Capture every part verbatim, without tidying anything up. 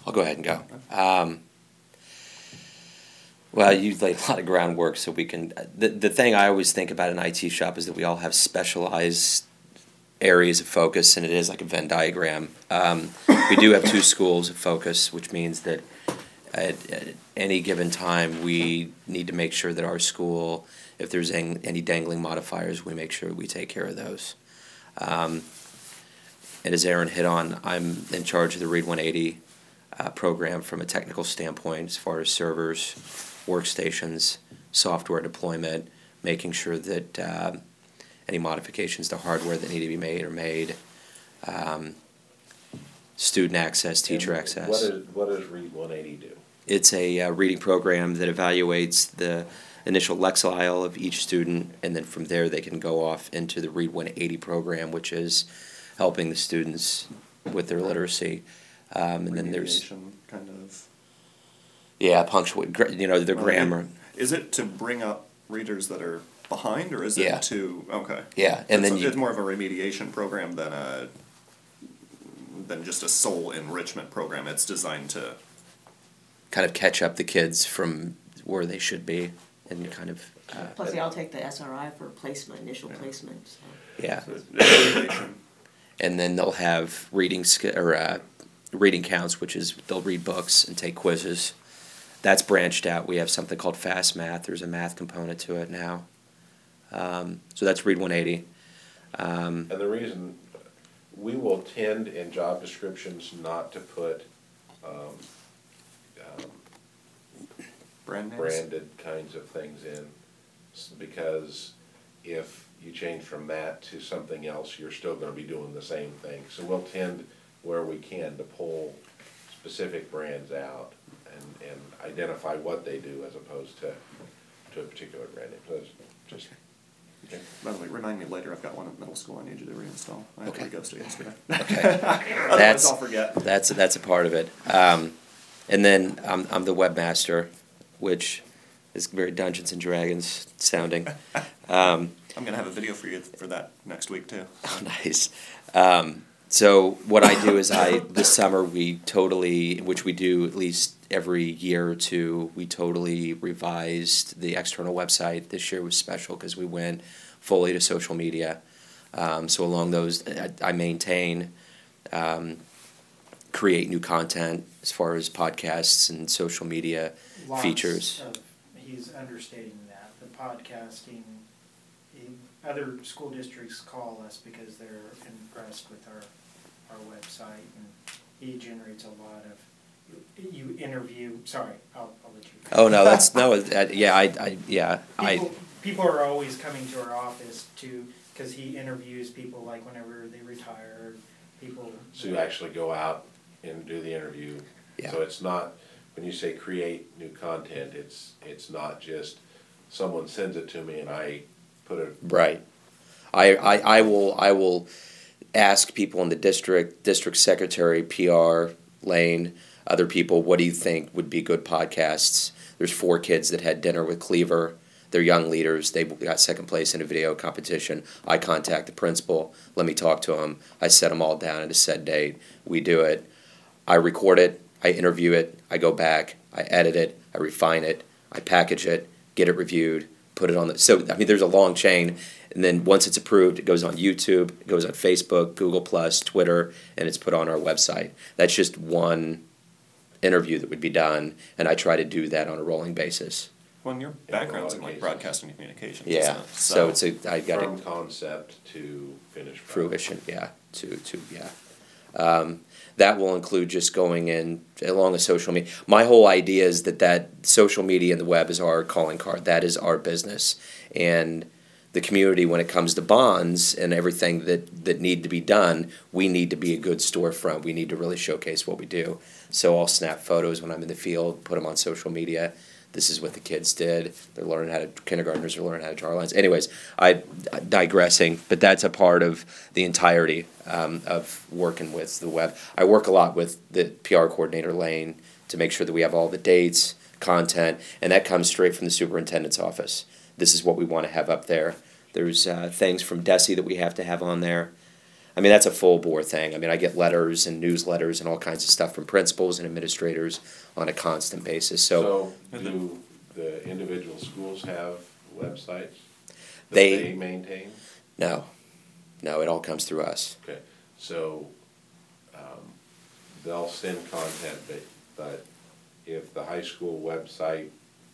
I'll go ahead and go. Um, well, you laid a lot of groundwork, so we can. The the thing I always think about in I T shop is that we all have specialized areas of focus, and it is like a Venn diagram. Um, we do have two schools of focus, which means that at, at any given time we need to make sure that our school, if there's any, any dangling modifiers, we make sure we take care of those. Um, and as Aaron hit on, I'm in charge of the Read one eighty uh, program from a technical standpoint, as far as servers, workstations, software deployment, making sure that uh, any modifications to hardware that need to be made are made, um, student access, teacher And access. What, is, what does Read one eighty do? It's a uh, reading program that evaluates the initial Lexile of each student, and then from there they can go off into the Read one eighty program, which is helping the students with their literacy. Um, and then there's Remediation, kind of. yeah, punctuate, gra- you know, their Well, grammar. Is it to bring up readers that are behind, or is it Yeah. to, okay. Yeah, and It's- then you, It's more of a remediation program than a, than just a sole enrichment program. It's designed to, kind of catch up the kids from where they should be, and kind of uh, Plus, they all take the S R I for placement, initial Yeah. placement, so. yeah. so it's remediation. And then they'll have reading sk- or uh, reading counts, which is they'll read books and take quizzes. That's branched out. We have something called Fast Math. There's a math component to it now. Um, so that's Read one eighty. Um, And the reason, we will tend in job descriptions not to put um, um, Brand names? branded kinds of things in, s- because if you change from that to something else, you're still gonna be doing the same thing. So we'll tend, where we can, to pull specific brands out and, and identify what they do as opposed to, to a particular brand name. So it's just, okay. By the way, remind me later, I've got one at middle school I need you to reinstall. I had to Okay. re-ghost it yesterday. Okay. Otherwise That's- I'll forget. that's that's a part of it. Um, and then I'm I'm the webmaster, which is very Dungeons and Dragons sounding. Um, I'm gonna have a video for you for that next week too. Oh, nice. Um, so what I do is I this summer we totally, which we do at least every year or two, we totally revised the external website. This year was special because we went fully to social media. Um, so along those, I, I maintain, um, create new content as far as podcasts and social media Lots features. of- He's understating that, the podcasting, he- other school districts call us because they're impressed with our, our website, and he generates a lot of, you interview, sorry, I'll, I'll let you. Oh no, that's no, uh, yeah, I, I, yeah, I. People, people are always coming to our office to, because he interviews people like whenever they retire, people. So you actually go out and do the interview. Yeah. So it's not, when you say create new content, it's, it's not just someone sends it to me and I put it. Right. I, I, I will I will ask people in the district, district secretary, P R, Lane, other people, what do you think would be good podcasts? There's four kids that had dinner with Cleaver. They're young leaders. They got second place in a video competition. I contact the principal. Let me talk to them. I set them all down at a set date. We do it. I record it. I interview it. I go back. I edit it. I refine it. I package it. Get it reviewed. Put it on the. So I mean, there's a long chain. And then once it's approved, it goes on YouTube. It goes on Facebook, Google Plus, Twitter, and it's put on our website. That's just one interview that would be done, and I try to do that on a rolling basis. Well, and your a background's lot in of like cases. broadcasting and communications, Yeah. isn't it? So it's a I got From it concept to finished product. fruition. Yeah. To to yeah. Um, that will include just going in along the social media. My whole idea is that that social media and the web is our calling card. That is our business, and the community, when it comes to bonds and everything that, that need to be done, we need to be a good storefront. We need to really showcase what we do. So I'll snap photos when I'm in the field, put them on social media. This is what the kids did. They're learning how to, kindergartners are learning how to draw lines. Anyways, I digressing, but that's a part of the entirety um, of working with the web. I work a lot with the P R coordinator, Lane, to make sure that we have all the dates, content, and that comes straight from the superintendent's office. This is what we want to have up there. There's uh, things from DESE that we have to have on there. I mean, that's a full bore thing. I mean, I get letters and newsletters and all kinds of stuff from principals and administrators on a constant basis. So, So do the individual schools have websites that They- they maintain? no, no, it all comes through us. Okay, so, um, they'll send content, but, but if the high school website,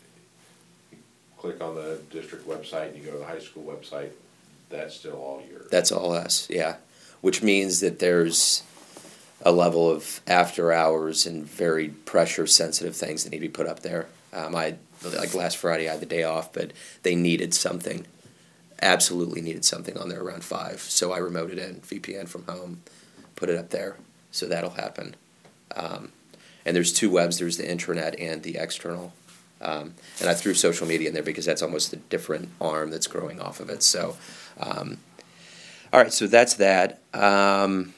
you click on the district website and you go to the high school website, that's still all yours? That's all us, yeah. Which means that there's a level of after hours and very pressure sensitive things that need to be put up there. Um, I, like last Friday, I had the day off, but they needed something, absolutely needed something on there around five. So I remoted in, V P N from home, put it up there. So that'll happen. Um, and there's two webs, there's the intranet and the external. Um, and I threw social media in there because that's almost a different arm that's growing off of it. So, um, all right, so that's that. Um,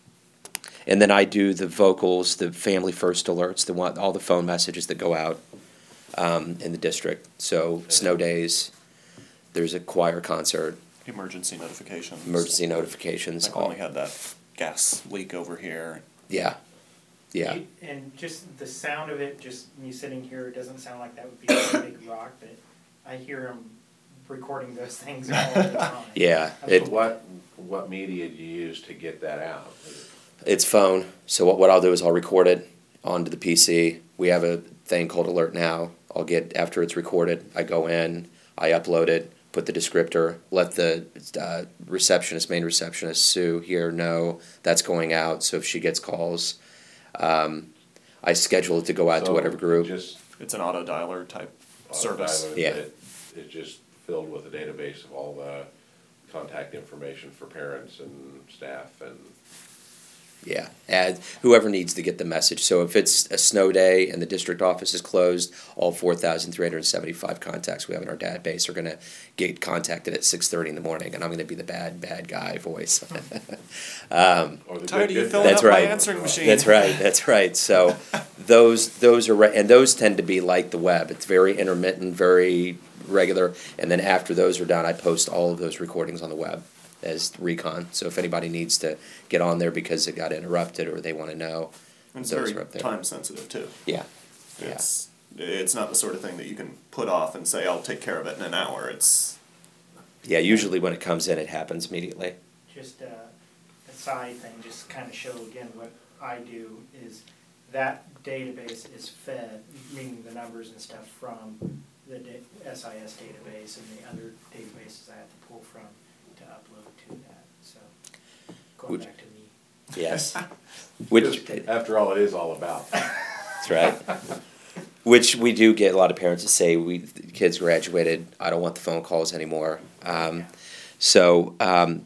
and then I do the vocals, the family first alerts, the one, all the phone messages that go out um, in the district. So snow days, there's a choir concert, Emergency notifications. emergency notifications. Like when all, we had that gas leak over here. yeah, yeah. You- And just the sound of it, just me sitting here, it doesn't sound like that would be a big rock, but I hear them recording those things all the time. Yeah, So it, what, what media do you use to get that out? it's phone. So what, what I'll do is I'll record it onto the P C. We have a thing called Alert Now. I'll get, after it's recorded, I go in, I upload it, put the descriptor, let the uh, receptionist, main receptionist, Sue, here know that's going out. So if she gets calls, um, I schedule it to go out to So whatever group. Just It's an auto dialer type service. autodialer, Yeah. but it- It's just filled with a database of all the contact information for parents and staff and. Yeah, add whoever needs to get the message. So if it's a snow day and the district office is closed, all four thousand three hundred seventy-five contacts we have in our database are going to get contacted at six thirty in the morning, and I'm going to be the bad, bad guy voice. um, or the Tired good- of you good- filling That's up right. my answering machine. That's right. That's right. So those those are re- and those tend to be like the web. It's very intermittent, very regular, and then after those are done, I post all of those recordings on the web as recon. So if anybody needs to get on there because it got interrupted or they want to know, And it's those very are up there. time sensitive too. Yeah. Yeah. It's it's not the sort of thing that you can put off and say I'll take care of it in an hour. It's Yeah, usually when it comes in, it happens immediately. Just uh, a side thing, just kind of show again what I do is that database is fed, meaning the numbers and stuff from the da- S I S database and the other databases I have to pull from to upload to that, so going Would- back to me. Yes. Which, Because After all, it is all about. that's right. Which we do get a lot of parents that say, we, the kids graduated, I don't want the phone calls anymore. Um, so, um,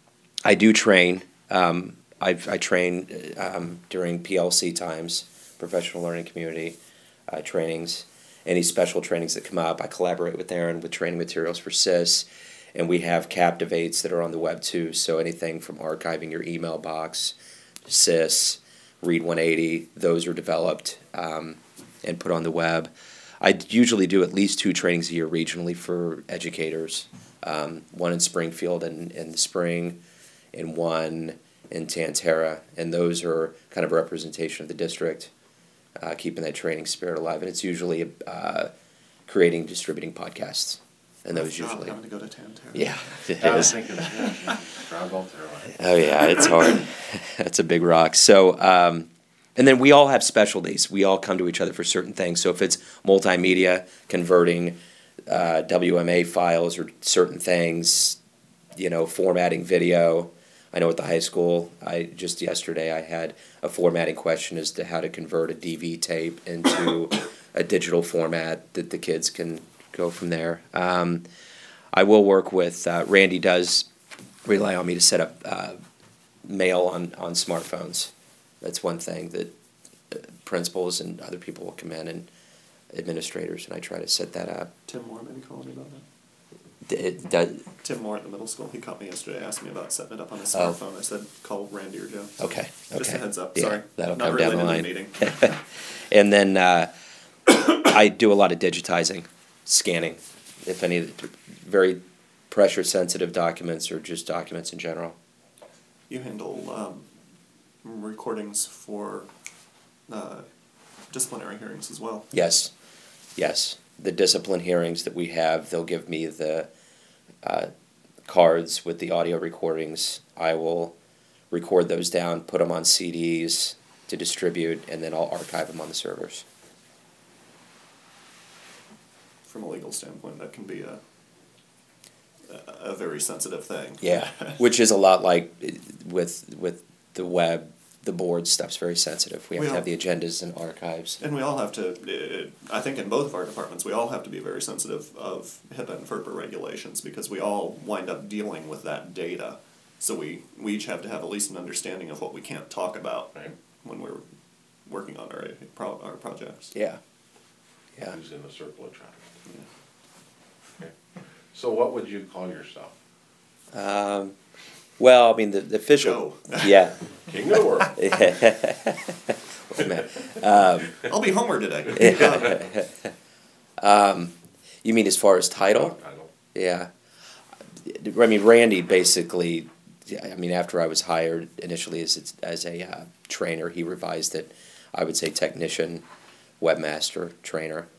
I do train, um, I, I train, um, during P L C times, professional learning community, uh, trainings. Any special trainings that come up, I collaborate with Aaron with training materials for S I S. And we have Captivates that are on the web too. So anything from archiving your email box, S I S, Read one eighty, those are developed um, and put on the web. I usually do at least two trainings a year regionally for educators. Um, one in Springfield in, in the spring, and one in Tantera. And those are kind of a representation of the district, uh, keeping that training spirit alive. And it's usually uh, creating, distributing podcasts. And those not usually. having to go to Tantera. Yeah, it I was is. thinking, yeah, Ground Ball Terror. Oh yeah, it's hard. That's a big rock. So, um, and then we all have specialties. We all come to each other for certain things. So if it's multimedia, converting uh, W M A files or certain things, you know, formatting video. I know at the high school, I just yesterday I had a formatting question as to how to convert a D V tape into a digital format that the kids can go from there. Um, I will work with, uh, Randy does rely on me to set up uh, mail on, on smartphones. That's one thing that uh, principals and other people will come in, and administrators, and I try to set that up. Tim Moore maybe calling me about that. D- It does, Tim Moore at the middle school, he called me yesterday, asked me about setting it up on his Oh. smartphone. I said, call Randy or Joe. okay, okay. Just a heads up, Yeah, sorry. that'll Not come down the related line. to the meeting. And then uh, I do a lot of digitizing, scanning, if any very pressure sensitive documents or just documents in general. you handle um, recordings for uh, disciplinary hearings as well. Yes, yes. The discipline hearings that we have, they'll give me the uh, cards with the audio recordings. I will record those down, put them on C Ds to distribute, and then I'll archive them on the servers. From a legal standpoint, that can be a a, a very sensitive thing. Yeah, which is a lot like uh, with with the web. The board stuff's very sensitive. We have We to have all- the agendas and archives. And we all have to, uh, I think in both of our departments, we all have to be very sensitive of HIPAA and FERPA regulations because we all wind up dealing with that data. So we, we each have to have at least an understanding of what we can't talk about Right. when we're working on our, pro- our projects. Yeah, yeah. Who's in the circle of traffic. Okay. So what would you call yourself? Um, well, I mean, the, the official. Joe. Yeah. King of the world. Wait a minute. Um, I'll be Homer today. um, you mean as far as title? I don't, Yeah. I mean, Randy basically, I mean, after I was hired initially as, as a uh, trainer, he revised it. I would say technician, webmaster, trainer.